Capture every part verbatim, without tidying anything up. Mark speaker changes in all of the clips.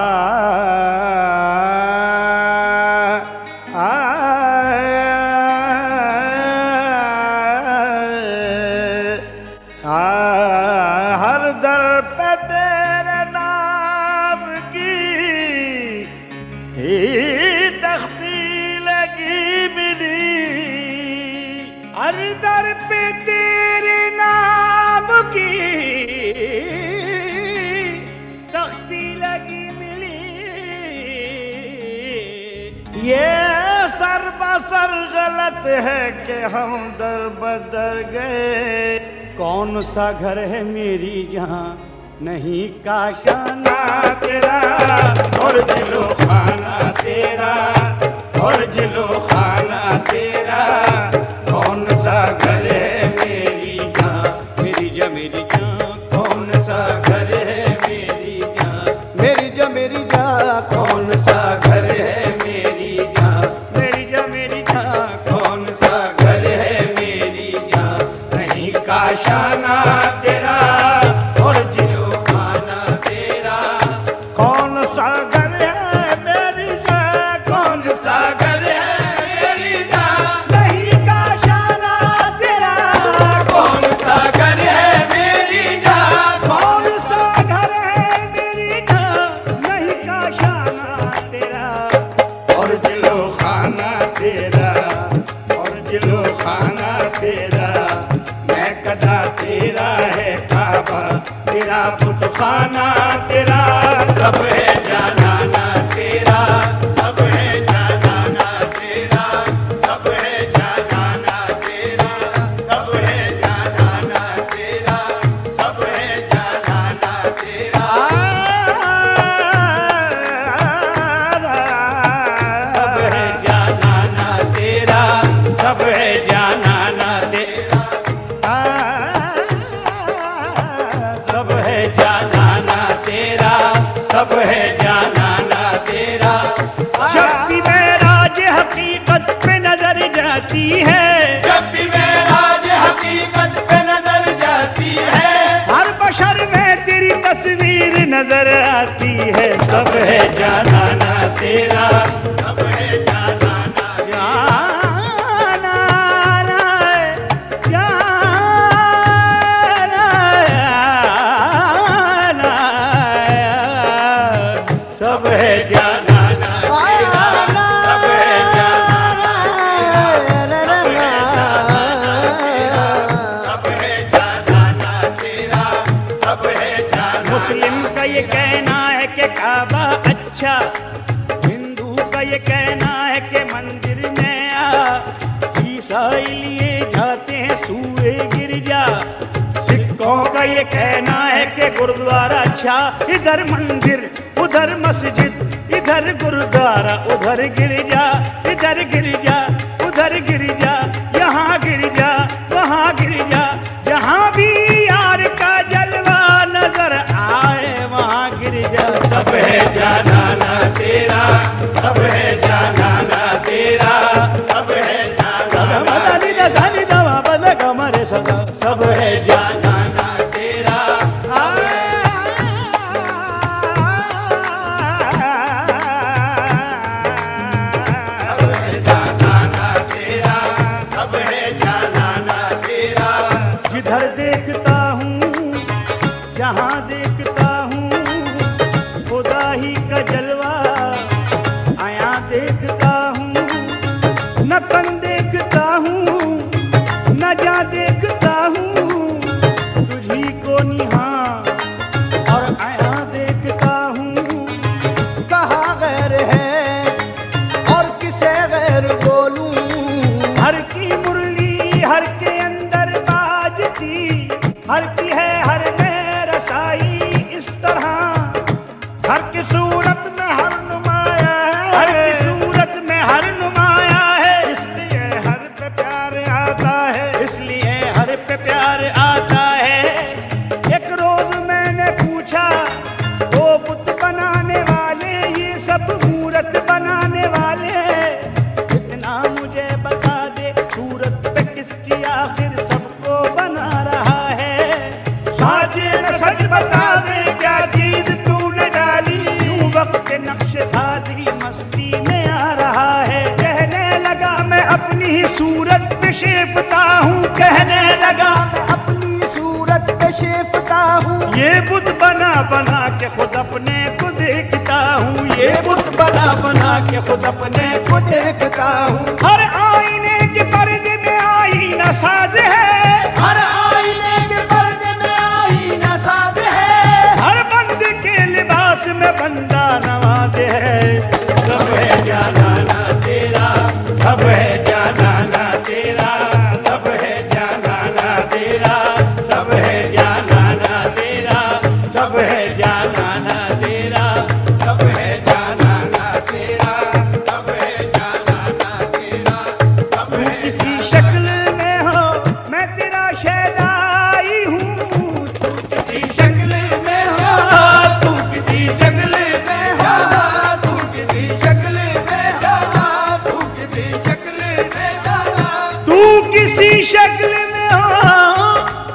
Speaker 1: आ, आ, हर दर पे तेरे नाम की ही तख्ती लगी मिली, हर दर पे तेरे नाम की तख्ती लगी मिली। ये सर बसर गलत है कि हम दर बदर गए, कौन सा घर है मेरी जहाँ नहीं काशाना तेरा और दिलो खाना तेरा, और दिलो खाना तेरा, कौन सा घर है मेरी जहाँ मेरी जा मेरी जा, कौन सा घर है मेरी जा मेरी जा मेरी जा, कौन सा घर है मेरी जा मेरी जा मेरी जा, कौन सा घर है मेरी जा नहीं काशाना तेरा और जिलो खाना तेरा, कौन सा घर है मेरी जा, कौन सा घर है मेरी जा नहीं काशाना तेरा, कौन सा घर है मेरी जा, कौन सा घर है मेरी जा नहीं काशाना तेरा, और जिलो खाना तेरा, और जिलो खाना तेरा, मैं कदा तेरा है काबा तेरा बुत खाना तेरा, सब है जानाना तेरा, सब है जानाना तेरा, सब है जानाना तेरा, सब है जानाना तेरा, सब है जानाना तेरा, सब है जानाना तेरा, सब है जानाना तेरा, सब है जानाना तेरा, सब है जानाना तेरा। जब भी मेराज हकीकत पे नजर जाती है, जब भी मेराज हकीकत पे नजर जाती है, हर बशर में तेरी तस्वीर नजर आती है, सब है जानाना तेरा, सब है जानाना जानाना जानाना, सब है जानाना तेरा, सब है जानाना तेरा, सब है जानाना तेरा, सब है जानाना। मुस्लिम का ये कहना है कि काबा अच्छा, हिंदू का ये कहना है कि मंदिर में आ, ईसाई लिए जाते हैं सूए गिरजा, सिखों का ये कहना है कि गुरुद्वारा अच्छा, इधर मंदिर उधर मस्जिद, इधर गुरुद्वारा उधर गिरजा, इधर गिरजा उधर गिरजा, यहाँ गिरजा वहाँ गिरजा, जहाँ भी यार का जलवा नजर आए वहाँ गिरजा, सब है जानाना तेरा, सब है जानाना तेरा, सब है जानाना तेरा, सब है जानाना तेरा, सब है जानाना तेरा। जिधर देखता हूँ जहाँ देखता हूँ खुदा ही का जलवा, आया देखता हूँ न तन देखता हूँ न जा देखता हूँ, तुझी को निहाँ और आया देखता हूँ, कहाँ गैर है और किसे गैर बोलूं, हर की मुरली हर के अंदर बाजती, हर की है हर में रसाई इस तरह, हर की सूरत में हर हूँ, ये बुत बना बना के खुद अपने को देखता हूँ। हर आईने के पर्दे में आईना साज है,
Speaker 2: हर आईने के पर्दे में आईना साज है,
Speaker 1: हर बंदे के लिबास में बंदा नवाज है। सब है जानाना तेरा, सब है जानाना तेरा, सब है जानाना तेरा, सब है जानाना तेरा, सब है जानाना तेरा,
Speaker 2: सब है जानाना तेरा, सब है जानाना तेरा, सब
Speaker 1: तू
Speaker 2: है
Speaker 1: किसी शक्ल में हो मैं तेरा शहनाई हूँ, तू किसी शक्ल में हो, तू किसी शक्ल में हो,
Speaker 2: तू किसी शक्ल में जाना, तू किसी शक्ल में जाना,
Speaker 1: तू किसी शक्ल में हो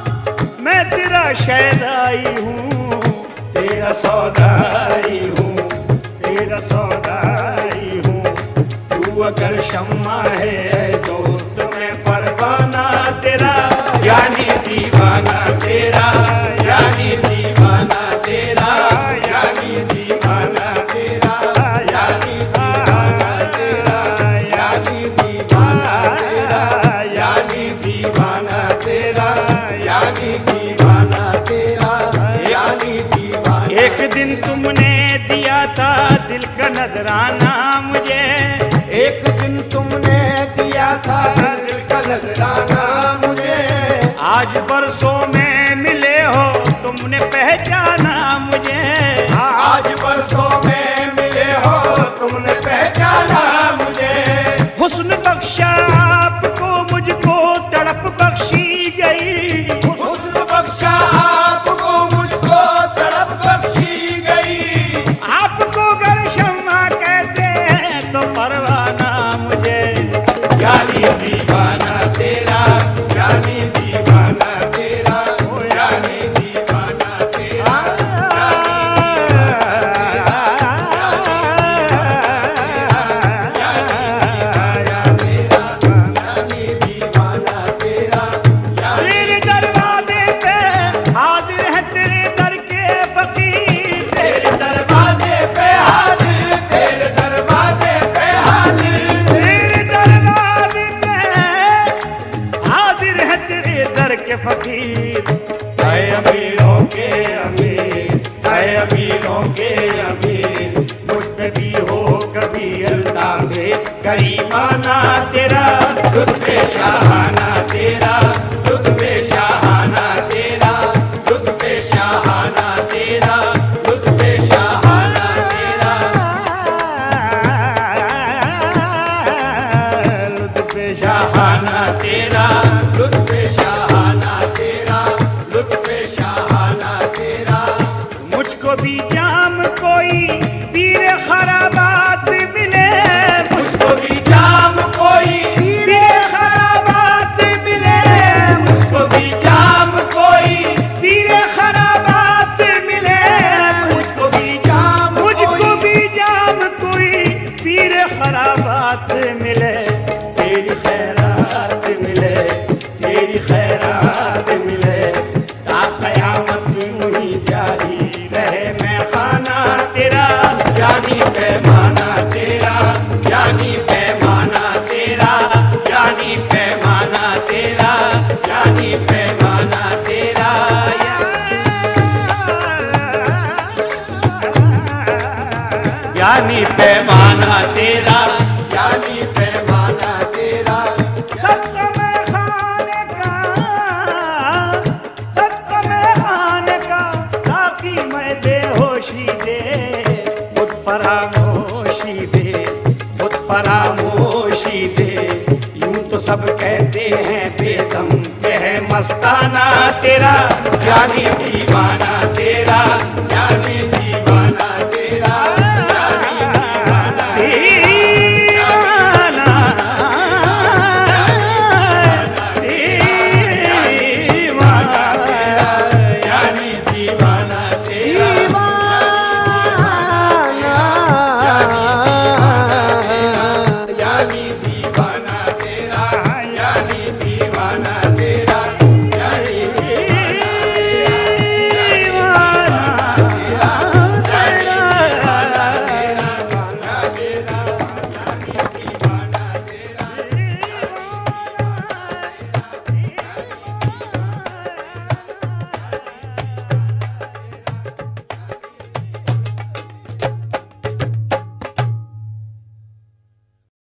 Speaker 1: मैं तेरा शहनाई हूँ, तेरा सौदाई हूँ, तेरा सौदाई हूँ। तू अगर शम्मा है दोस्त मैं परवाना तेरा, यानी दीवाना तेरा, यानी दीवाना तेरा, यानी दीवाना तेरा, यानी दीवाना तेरा, यानी दीवाना तेरा, यानी दीवाना तेरा, यानी दीवाना तेरा, यानी दीवाना। एक दिन तुमने दिया था दिल का नजराना मुझे,
Speaker 2: एक दिन तुमने दिया था दिल का नजराना मुझे,
Speaker 1: आज बरसों में मिले हो तुमने पहचाना मुझे,
Speaker 2: आज बरसों में मिले हो तुमने पहचाना मुझे।
Speaker 1: हुस्न बख्शा आपको मुझको तड़प बख्शी गई,
Speaker 2: हुस्न बख्शा आपको मुझको तड़प बख्शी गई,
Speaker 1: आपको गर शम्मा कहते हैं तो परवाना मुझे,
Speaker 2: यानी दीवाना तेरा, यानी दीवाना तेरा, ओ यानी दीवाना तेरा, यानी दीवाना तेरा,
Speaker 1: तेरे दरवाजे पे हाजिर है तेरे दर के फकीर,
Speaker 2: तेरे दरवाजे पे हाजिर, तेरे दरवाजे पे हाजिर,
Speaker 1: तेरे दरवाजे पे हाजिर है तेरे दर के फकीर। है अमीरों के अमीर, है अमीरों के अमीर, मुझ पे भी हो कभी अल्ताफ करीमाना तेरा, लुत्फ़े शाहाना तेरा,
Speaker 2: लुत्फ़े शाहाना तेरा, लुत्फ़े शाहाना तेरा, लुत्फ़े शाहाना तेरा,
Speaker 1: लुत्फ़े शाहाना तेरा,
Speaker 2: लुत्फ़े शाहाना तेरा, लुत्फ़े शाहाना तेरा।
Speaker 1: मुझको भी जाम कोई पीर खराबात मिले,
Speaker 2: मुझको भी जाम कोई
Speaker 1: पीर खराबात मिले,
Speaker 2: मुझको भी जाम कोई
Speaker 1: पीर खराबात मिले,
Speaker 2: मुझको भी जाम
Speaker 1: मुझको भी जाम कोई पीर खराबात मिले, तेरी खैरात मिले, तेरी खैरात मिले, ता कयामत वही जारी रहे मैं खाना तेरा,
Speaker 2: यानी पैमाना तेरा, यानी पैमाना तेरा, यानी पैमाना तेरा, यानी पैमाना तेरा,
Speaker 1: यानी पैमाना तेरा,
Speaker 2: यानी पैमाना तेरा।
Speaker 1: सबको मैं खाने का, सबको मैं खाने का, ताकि मैं बेहोशी दे, खुद फरामोशी दे, खुद फरामोशी दे। यूं तो सब कहते हैं बेदम पे है मस्ताना तेरा,
Speaker 2: यानी दीवाना